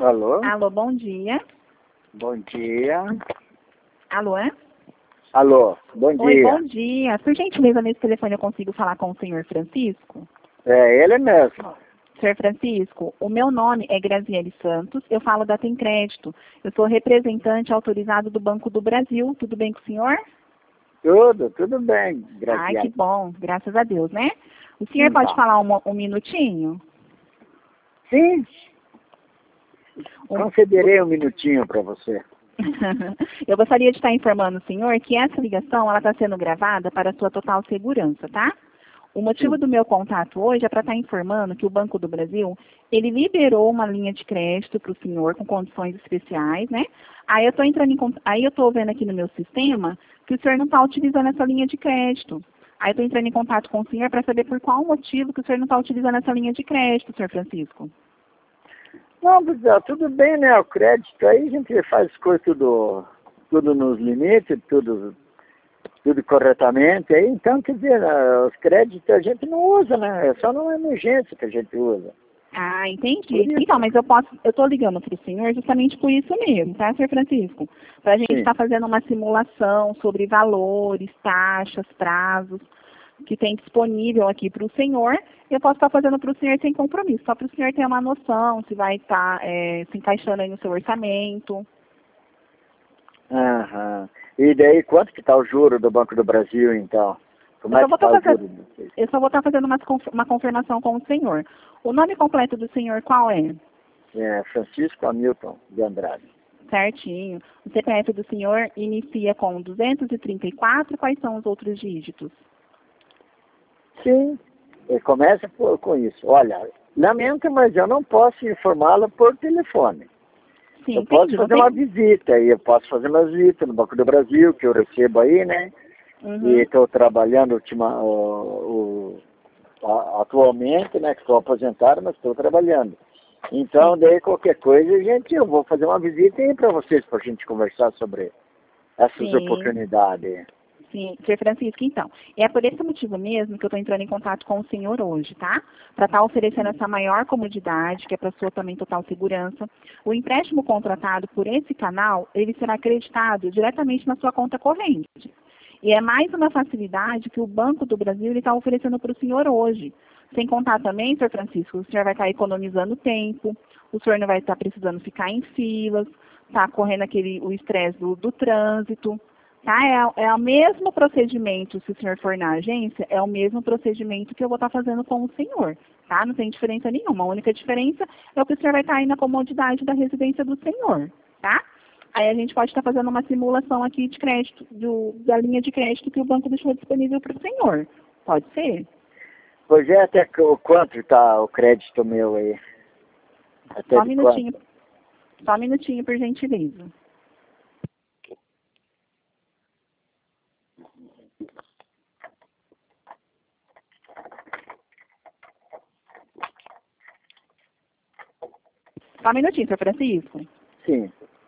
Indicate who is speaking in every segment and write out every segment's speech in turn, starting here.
Speaker 1: Alô?
Speaker 2: Alô, bom dia.
Speaker 1: Bom dia.
Speaker 2: Alô, é?
Speaker 1: Alô, bom
Speaker 2: Oi,
Speaker 1: dia.
Speaker 2: bom dia. Por gentileza, nesse telefone eu consigo falar com o senhor Francisco?
Speaker 1: É ele mesmo.
Speaker 2: Senhor Francisco, o meu nome é Graziele Santos, eu falo da Tem Crédito. Eu sou representante autorizado do Banco do Brasil. Tudo bem com o senhor?
Speaker 1: Tudo bem,
Speaker 2: Ai, que
Speaker 1: Graziela.
Speaker 2: bom, graças a Deus, né? O senhor
Speaker 1: Então.
Speaker 2: pode falar um minutinho?
Speaker 1: Sim, concederei um minutinho para você.
Speaker 2: Eu gostaria de estar informando o senhor que essa ligação ela está sendo gravada para sua total segurança, tá? O motivo
Speaker 1: Sim.
Speaker 2: do meu contato hoje é para estar informando que o Banco do Brasil, ele liberou uma linha de crédito para o senhor com condições especiais, né? Aí eu estou vendo aqui no meu sistema que o senhor não está utilizando essa linha de crédito. Aí eu estou entrando em contato com o senhor para saber por qual motivo que o senhor não está utilizando essa linha de crédito, senhor Francisco.
Speaker 1: Não, tudo bem, né? O crédito aí a gente faz as coisas tudo nos limites, tudo corretamente. Aí, então, quer dizer, os créditos a gente não usa, né? É só numa emergência que a gente usa.
Speaker 2: Ah, entendi.
Speaker 1: Por isso.
Speaker 2: Então, mas eu estou ligando para o senhor justamente por isso mesmo, tá, senhor Francisco? Para a gente
Speaker 1: Sim.
Speaker 2: estar fazendo uma simulação sobre valores, taxas, prazos, que tem disponível aqui para o senhor, e eu posso estar fazendo para o senhor sem compromisso, só para o senhor ter uma noção se vai estar se encaixando aí no seu orçamento.
Speaker 1: Aham. E daí, quanto que está o juro do Banco do Brasil, então? Como é que está o juro?
Speaker 2: Eu só vou estar fazendo uma confirmação com o senhor. O nome completo do senhor qual é?
Speaker 1: É Francisco Hamilton de Andrade.
Speaker 2: Certinho. O CPF do senhor inicia com 234, quais são os outros dígitos?
Speaker 1: Sim, ele começa com isso. Olha, lamento, mas eu não posso informá-la por telefone.
Speaker 2: Sim,
Speaker 1: Eu posso
Speaker 2: entendi.
Speaker 1: fazer uma visita, e eu posso fazer uma visita no Banco do Brasil, que eu recebo aí, né?
Speaker 2: Uhum.
Speaker 1: E estou trabalhando atualmente, né? Que estou aposentado, mas estou trabalhando. Então, daí qualquer coisa, eu vou fazer uma visita aí para vocês, para a gente conversar sobre essas
Speaker 2: Sim.
Speaker 1: oportunidades.
Speaker 2: Sim, Sr. Francisco, então, é por esse motivo mesmo que eu estou entrando em contato com o senhor hoje, tá? Para estar oferecendo essa maior comodidade, que é para sua também total segurança. O empréstimo contratado por esse canal, ele será acreditado diretamente na sua conta corrente. E é mais uma facilidade que o Banco do Brasil está oferecendo para o senhor hoje. Sem contar também, Sr. Francisco, o senhor vai estar economizando tempo, o senhor não vai estar precisando ficar em filas, tá correndo o estresse do trânsito. Tá? É o mesmo procedimento, se o senhor for na agência, é o mesmo procedimento que eu vou estar fazendo com o senhor, tá? Não tem diferença nenhuma. A única diferença é que o senhor vai estar aí na comodidade da residência do senhor, tá? Aí a gente pode estar fazendo uma simulação aqui de crédito, da linha de crédito que o banco deixou disponível para o senhor. Pode ser?
Speaker 1: Pois é, até quanto está o crédito meu aí? Até
Speaker 2: Só um
Speaker 1: de
Speaker 2: minutinho.
Speaker 1: quanto?
Speaker 2: Só um minutinho, por gentileza. Só um minutinho, Sr. Francisco.
Speaker 1: Sim.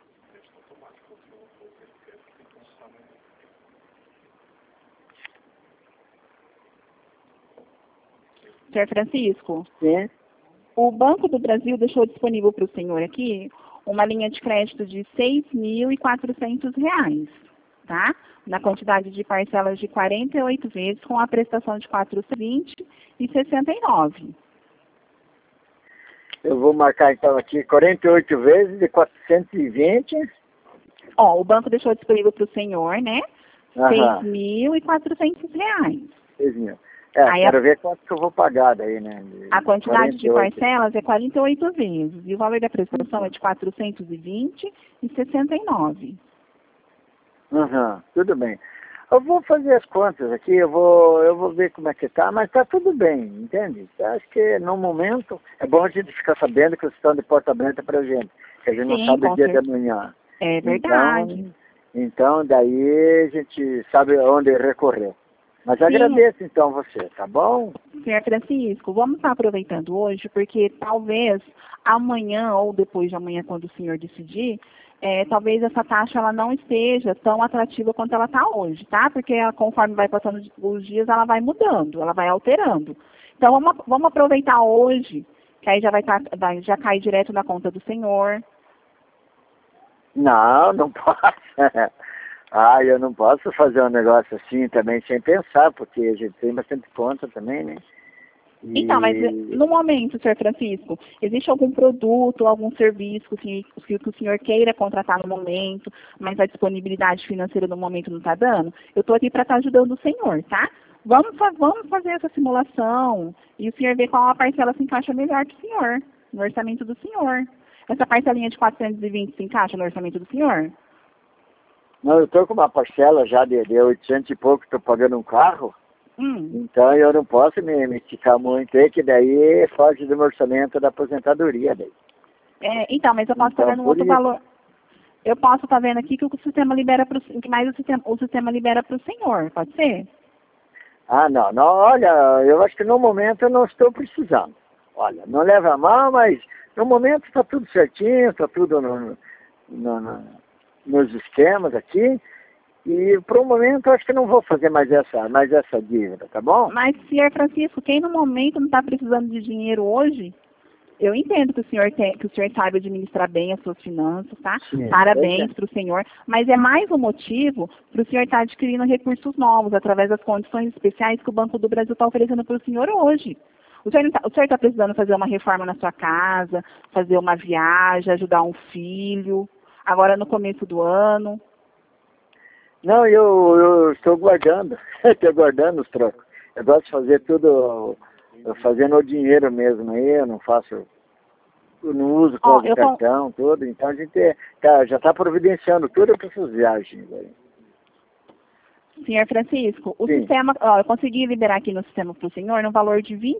Speaker 2: Sr. Francisco,
Speaker 1: Sim.
Speaker 2: o Banco do Brasil deixou disponível para o senhor aqui uma linha de crédito de R$ 6.400, tá? Na quantidade de parcelas de 48 vezes, com a prestação de R$ 420,69.
Speaker 1: Eu vou marcar então aqui 48 vezes de 420.
Speaker 2: Ó, o banco deixou disponível para o senhor, né?
Speaker 1: Aham.
Speaker 2: R$ 6.400.
Speaker 1: 6 mil.
Speaker 2: Aí
Speaker 1: Quero ver quanto que eu vou pagar daí, né?
Speaker 2: a quantidade de
Speaker 1: 48.
Speaker 2: parcelas é 48 vezes. E o valor da prestação é de R$ 420,69.
Speaker 1: Aham, tudo bem. Eu vou fazer as contas aqui, eu vou ver como é que tá, mas tá tudo bem, entende? Eu acho que no momento é bom a gente ficar sabendo que vocês estão de porta aberta pra gente, que a gente não
Speaker 2: Sim,
Speaker 1: sabe o
Speaker 2: com
Speaker 1: dia
Speaker 2: certeza.
Speaker 1: da manhã.
Speaker 2: É verdade.
Speaker 1: Então daí a gente sabe onde recorrer. Mas
Speaker 2: Sim.
Speaker 1: agradeço então você, tá bom?
Speaker 2: Senhor Francisco, vamos estar aproveitando hoje, porque talvez amanhã ou depois de amanhã, quando o senhor decidir, talvez essa taxa ela não esteja tão atrativa quanto ela está hoje, tá? Porque conforme vai passando os dias, ela vai mudando, ela vai alterando. Então, vamos aproveitar hoje que aí já já cai direto na conta do senhor.
Speaker 1: Não, não posso. Ah, eu não posso fazer um negócio assim também sem pensar, porque a gente tem bastante conta também, né?
Speaker 2: Então, mas no momento, senhor Francisco, existe algum produto, algum serviço que o senhor queira contratar no momento, mas a disponibilidade financeira no momento não está dando? Eu estou aqui para estar ajudando o senhor, tá? Vamos fazer essa simulação e o senhor vê qual a parcela se encaixa melhor do senhor, no orçamento do senhor. Essa parcelinha de 420 se encaixa no orçamento do senhor?
Speaker 1: Não, eu estou com uma parcela já de 800 e pouco, estou pagando um carro. Então eu não posso me esticar muito aí, que daí foge do meu orçamento da aposentadoria daí.
Speaker 2: Então, mas eu posso estar vendo um outro valor. Eu posso estar vendo aqui que o sistema libera para o sistema libera para o senhor, pode ser?
Speaker 1: Ah, não, olha, eu acho que no momento eu não estou precisando. Olha, não leva a mal, mas no momento está tudo certinho, está tudo nos esquemas aqui. E por um momento eu acho que não vou fazer mais essa dívida, tá bom?
Speaker 2: Mas, senhor Francisco, quem no momento não está precisando de dinheiro hoje, eu entendo que o senhor saiba administrar bem as suas finanças, tá?
Speaker 1: Sim,
Speaker 2: Parabéns para o senhor, mas é mais um motivo para o senhor estar adquirindo recursos novos através das condições especiais que o Banco do Brasil está oferecendo para o senhor hoje. O senhor está precisando fazer uma reforma na sua casa, fazer uma viagem, ajudar um filho, agora no começo do ano.
Speaker 1: Não, eu estou guardando, estou guardando os trocos. Eu gosto de fazer tudo, fazendo o dinheiro mesmo aí, eu não uso conta de cartão, tudo, então a gente já está providenciando tudo para essas viagens aí.
Speaker 2: Senhor Francisco, o sistema, eu consegui liberar aqui no sistema para o senhor no valor de R$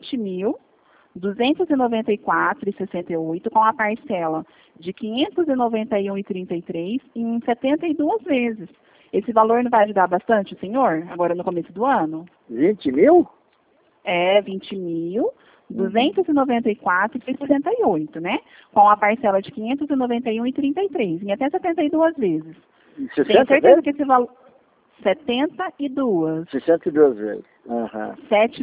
Speaker 2: 20.294,68 com a parcela de R$ 591,33 em 72 vezes. Esse valor não vai ajudar bastante o senhor, agora no começo do ano?
Speaker 1: 20 mil?
Speaker 2: É, 20.294,68, né? Com a parcela de 591,33 em até 72 vezes. Tenho certeza que esse valor... 72.
Speaker 1: 62 vezes. Uhum.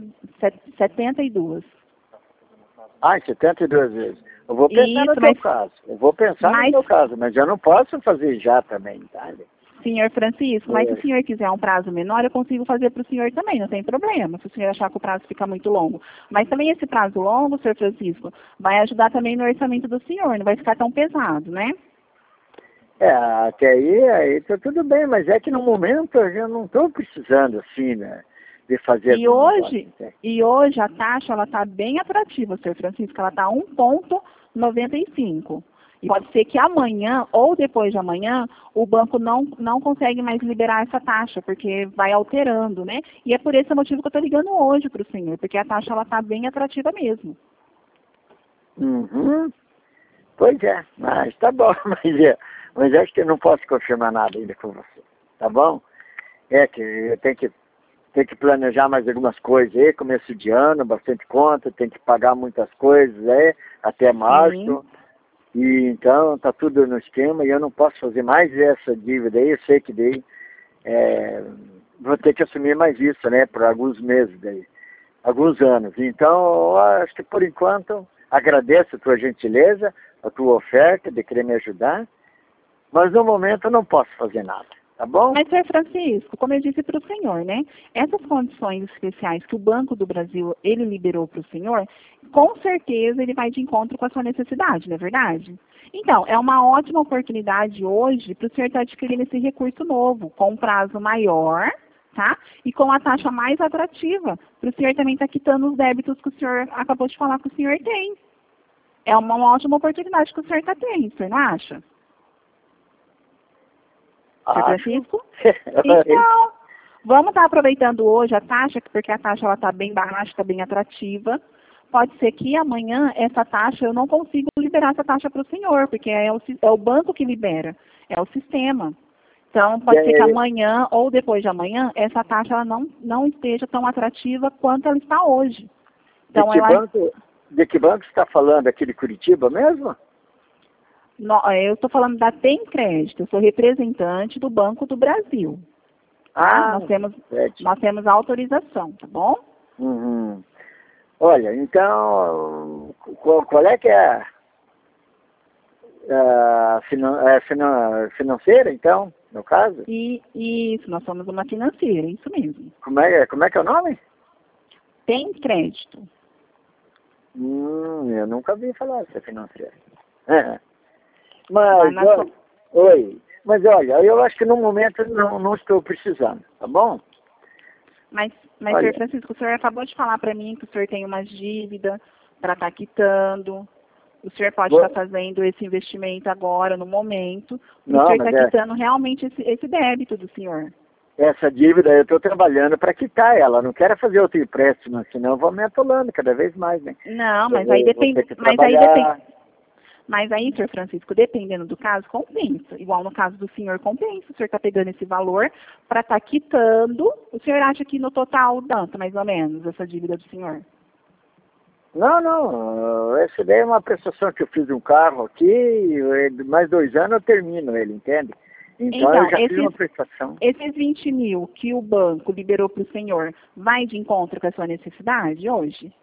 Speaker 2: 72.
Speaker 1: Ah, 72 vezes. Eu vou pensar no teu caso. Eu vou pensar no teu caso, mas eu não posso fazer já também, tá?
Speaker 2: Senhor Francisco, mas se o senhor quiser um prazo menor, eu consigo fazer para o senhor também, não tem problema, se o senhor achar que o prazo fica muito longo. Mas também esse prazo longo, senhor Francisco, vai ajudar também no orçamento do senhor, não vai ficar tão pesado, né?
Speaker 1: Até aí tá tudo bem, mas é que no momento eu não estou precisando, assim, né, de fazer...
Speaker 2: E hoje a taxa, ela está bem atrativa, senhor Francisco, ela está 1,95. E pode ser que amanhã ou depois de amanhã o banco não consegue mais liberar essa taxa, porque vai alterando, né? E é por esse motivo que eu estou ligando hoje para o senhor, porque a taxa ela está bem atrativa mesmo.
Speaker 1: Uhum. Pois é, mas tá bom, mas acho que eu não posso confirmar nada ainda com você, tá bom? É que eu tenho que planejar mais algumas coisas aí, começo de ano, bastante conta, tem que pagar muitas coisas aí, até março. Sim. E então tá tudo no esquema e eu não posso fazer mais essa dívida aí, eu sei que daí vou ter que assumir mais isso, né, por alguns meses daí, alguns anos. Então, acho que por enquanto agradeço a tua gentileza, a tua oferta de querer me ajudar, mas no momento eu não posso fazer nada, tá bom?
Speaker 2: Mas, senhor Francisco, como eu disse para o senhor, né, essas condições especiais que o Banco do Brasil, ele liberou para o senhor, com certeza ele vai de encontro com a sua necessidade, não é verdade? Então, é uma ótima oportunidade hoje para o senhor estar adquirindo esse recurso novo, com um prazo maior, tá? E com a taxa mais atrativa, para o senhor também estar quitando os débitos que o senhor acabou de falar que o senhor tem. É uma ótima oportunidade que o senhor está tendo, o senhor não acha? Senhor Francisco? Então, vamos estar aproveitando hoje a taxa, porque a taxa está bem baixa, está bem atrativa. Pode ser que amanhã essa taxa, eu não consigo liberar essa taxa para o senhor, porque é o banco que libera, é o sistema. Então, pode ser que amanhã ou depois de amanhã, essa taxa ela não esteja tão atrativa quanto ela está hoje. Então,
Speaker 1: de que banco você está falando? Aqui de Curitiba mesmo?
Speaker 2: Eu estou falando da Tem Crédito, eu sou representante do Banco do Brasil. Tá? Nós temos a autorização, tá bom?
Speaker 1: Uhum. Olha, então, qual é que é financeira, então, no caso?
Speaker 2: Isso, nós somos uma financeira, isso mesmo.
Speaker 1: Como é que é o nome?
Speaker 2: Tem crédito.
Speaker 1: Eu nunca ouvi falar dessa financeira.
Speaker 2: Lá
Speaker 1: Mas,
Speaker 2: na
Speaker 1: olha, oi, mas olha, eu acho que no momento não estou precisando, tá bom?
Speaker 2: Mas
Speaker 1: Olha.
Speaker 2: Sr. Francisco, o senhor acabou de falar para mim que o senhor tem uma dívida para estar quitando. O senhor pode estar fazendo esse investimento agora, no momento. O senhor está quitando realmente esse débito do senhor.
Speaker 1: Essa dívida eu estou trabalhando para quitar ela. Não quero fazer outro empréstimo, senão eu vou me atolando cada vez mais, né?
Speaker 2: Não, mas aí depende. Mas aí, Sr. Francisco, dependendo do caso, compensa. Igual no caso do senhor, compensa. O senhor está pegando esse valor para estar quitando. O senhor acha que no total, tanto, mais ou menos, essa dívida do senhor?
Speaker 1: Não. Essa daí é uma prestação que eu fiz de um carro aqui, e mais 2 anos eu termino ele, entende? Então eu já fiz uma prestação.
Speaker 2: Esses 20 mil que o banco liberou para o senhor, vai de encontro com a sua necessidade hoje?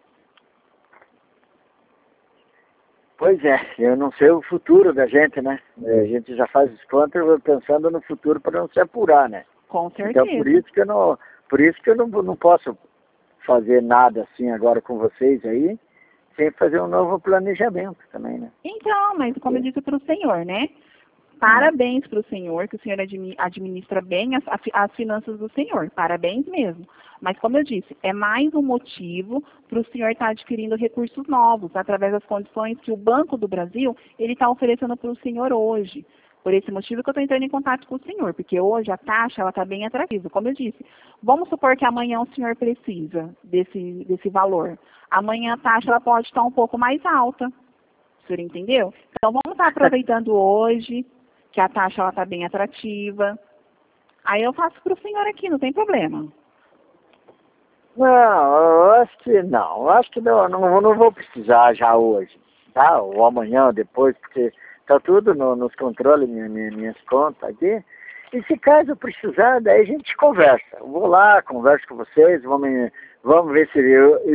Speaker 1: Pois é, eu não sei o futuro da gente, né? A gente já faz as contas pensando no futuro para não se apurar, né?
Speaker 2: Com certeza.
Speaker 1: Então por isso que eu não posso fazer nada assim agora com vocês aí, sem fazer um novo planejamento também, né?
Speaker 2: Então, mas como eu disse para o senhor, né? Parabéns para o senhor, que o senhor administra bem as finanças do senhor. Parabéns mesmo. Mas, como eu disse, é mais um motivo para o senhor estar adquirindo recursos novos, através das condições que o Banco do Brasil ele está oferecendo para o senhor hoje. Por esse motivo que eu estou entrando em contato com o senhor, porque hoje a taxa está bem atrativa. Como eu disse, vamos supor que amanhã o senhor precisa desse valor. Amanhã a taxa ela pode estar um pouco mais alta. O senhor entendeu? Então, vamos estar aproveitando hoje, que a taxa está bem atrativa. Aí eu faço para o senhor aqui, não tem problema.
Speaker 1: Não, eu acho que não. Eu acho que não vou precisar já hoje, tá? Ou amanhã, ou depois, porque está tudo nos controles, minhas contas aqui. E se caso precisar, daí a gente conversa. Eu vou lá, converso com vocês, vamos ver se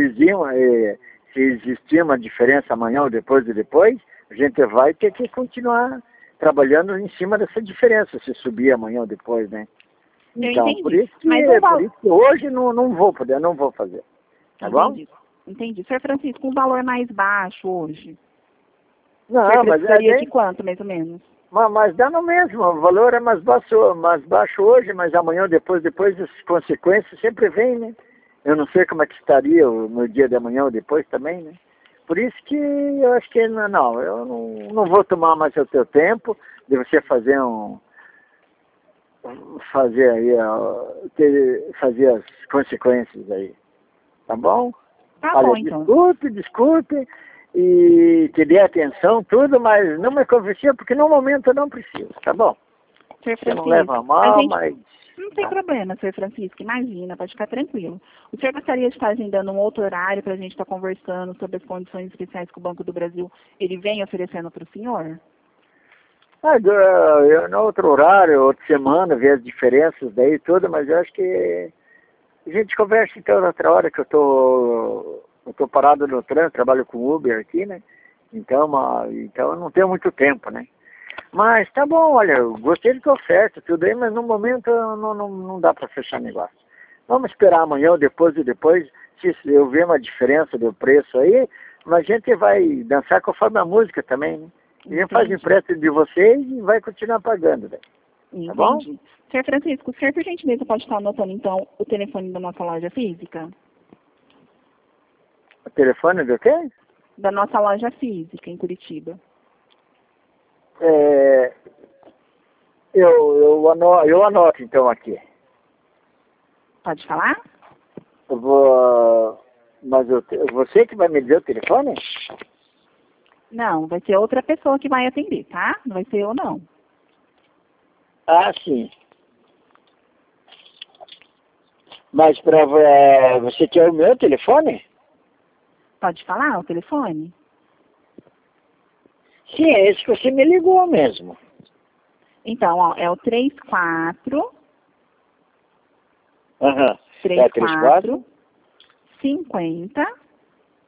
Speaker 1: existir uma diferença amanhã ou depois. A gente vai ter que continuar trabalhando em cima dessa diferença, se subir amanhã ou depois, né? Então, por isso que hoje não vou fazer. Tá bom?
Speaker 2: Entendi. Sr. Francisco, um valor mais baixo hoje?
Speaker 1: Não, mas
Speaker 2: precisaria de quanto, mais ou menos?
Speaker 1: Mas dá no mesmo, o valor é mais baixo hoje, mas amanhã ou depois as consequências sempre vêm, né? Eu não sei como é que estaria no dia de amanhã ou depois também, né? Por isso que eu acho que eu não vou tomar mais o teu tempo de você fazer as consequências aí. Tá bom?
Speaker 2: Tá bom, então.
Speaker 1: Desculpe, e te dê atenção, tudo, mas não me convencia, porque no momento eu não preciso, tá bom?
Speaker 2: Sr. Francisco,
Speaker 1: você não leva a mal, mas...
Speaker 2: Não tem problema, Sr. Francisco, imagina, pode ficar tranquilo. O senhor gostaria de estar agendando um outro horário para a gente estar conversando sobre as condições especiais que o Banco do Brasil ele vem oferecendo para o senhor?
Speaker 1: No outro horário, outra semana, ver as diferenças daí tudo, mas eu acho que a gente conversa então outra hora que eu tô parado no trânsito, trabalho com Uber aqui, né? Então eu não tenho muito tempo, né? Mas tá bom, olha, eu gostei de tua oferta, tudo aí, mas no momento não dá para fechar negócio. Vamos esperar amanhã ou depois, se eu ver uma diferença do preço aí, mas a gente vai dançar conforme a música também, né? A gente faz empréstimo de vocês e vai continuar pagando, né? Tá bom?
Speaker 2: Sr. Francisco, o senhor, por gentileza, pode estar anotando, então, o telefone da nossa loja física?
Speaker 1: O telefone do quê?
Speaker 2: Da nossa loja física, em Curitiba.
Speaker 1: Eu anoto, então, aqui.
Speaker 2: Pode falar?
Speaker 1: Mas você que vai me dizer o telefone?
Speaker 2: Não, vai ser outra pessoa que vai atender, tá? Não vai ser eu, não.
Speaker 1: Ah, sim. Mas você quer o meu telefone?
Speaker 2: Pode falar o telefone?
Speaker 1: Sim, é esse que você me ligou mesmo.
Speaker 2: Então, ó, é o 34...
Speaker 1: 34
Speaker 2: 50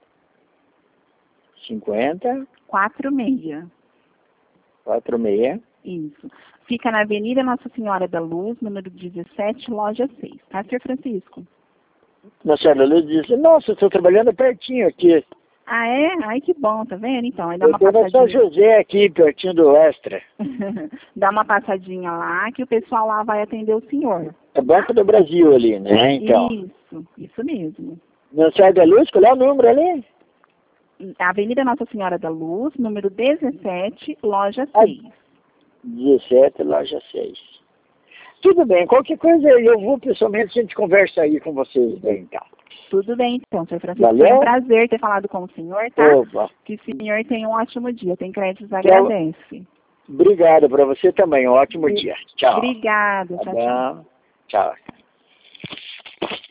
Speaker 1: 50
Speaker 2: 46.
Speaker 1: 46.
Speaker 2: Isso. Fica na Avenida Nossa Senhora da Luz, número 17, loja 6. Tá, Sr. Francisco?
Speaker 1: Nossa Senhora da Luz disse, nossa, eu estou trabalhando pertinho aqui.
Speaker 2: Ah, é? Ai, que bom, tá vendo? Então, aí dá
Speaker 1: Eu
Speaker 2: uma
Speaker 1: estou na São
Speaker 2: passadinha.
Speaker 1: José aqui, pertinho do Extra.
Speaker 2: Dá uma passadinha lá, que o pessoal lá vai atender o senhor.
Speaker 1: É Banco do Brasil ali, né? Então.
Speaker 2: Isso mesmo.
Speaker 1: Nossa Senhora da Luz, qual é o número ali?
Speaker 2: Avenida Nossa Senhora da Luz, número 17, loja 6.
Speaker 1: 17, loja 6. Tudo bem, qualquer coisa eu vou pessoalmente, a gente conversa aí com vocês daí, então.
Speaker 2: Tudo bem, então, Sr. Francisco.
Speaker 1: Valeu?
Speaker 2: Foi um prazer ter falado com o senhor, tá?
Speaker 1: Opa.
Speaker 2: Que o senhor tenha um ótimo dia. Tem créditos, agradece.
Speaker 1: Obrigado para você também, um ótimo dia. Tchau.
Speaker 2: Obrigada.
Speaker 1: Tá
Speaker 2: Tchau, tchau.
Speaker 1: bom. Tchau.